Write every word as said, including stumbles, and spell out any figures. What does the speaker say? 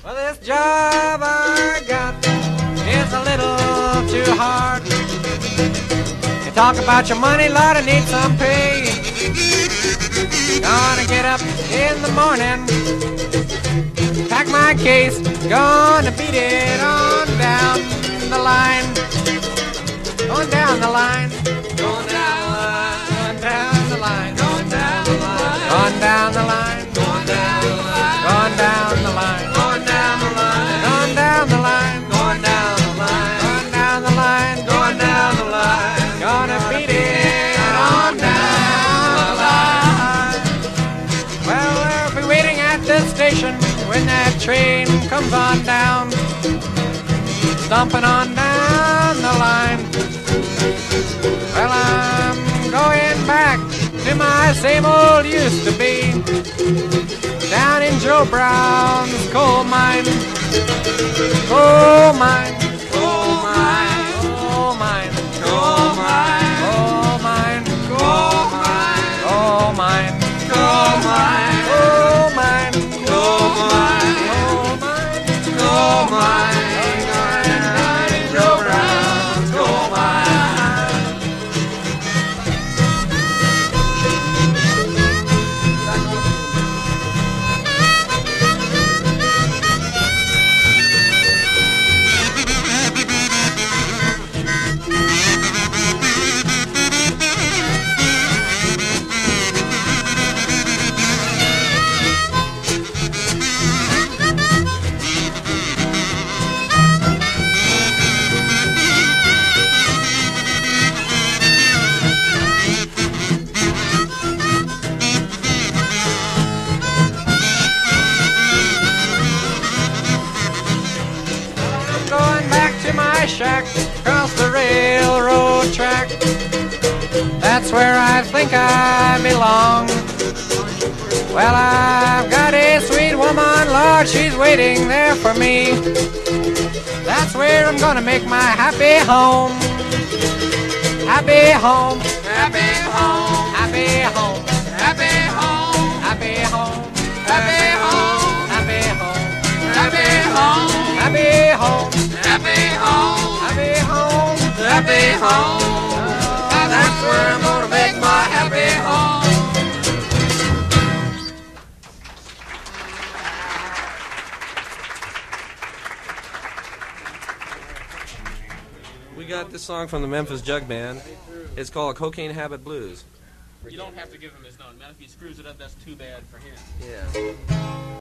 Well, this job I got is a little too hard. You talk about your money, Lord, I need some pay. Gonna get up in the morning, pack my case, gonna beat it on down the line. Going down the line, going down the line, going down the line, going down the line, going down the line, going down the line, going down the line, going down the line, going down the line, going down the line, going down the line, going down the line, gonna beat it on down the line. Well, we'll be waiting at the station when that train comes on down, stomping on down the line. Well, I'm going back to my same old used to be, down in Joe Brown's coal mine. Coal mine, coal mine, coal mine, coal mine, coal mine, coal mine, coal mine, coal mine, coal mine, coal mine, coal mine, coal mine, down in Joe Brown's coal mine. Shack across the railroad track. That's where I think I belong. Well, I've got a sweet woman, Lord, she's waiting there for me. That's where I'm gonna make my happy home. Happy home, happy home, happy home, happy home, happy home, happy home, happy home, happy home, happy home, happy home, happy home, happy home. And that's where I'm gonna make my happy home. We got this song from the Memphis Jug Band. It's called Cocaine Habit Blues. You don't have to give him his own. Man, if he screws it up, that's too bad for him. Yeah.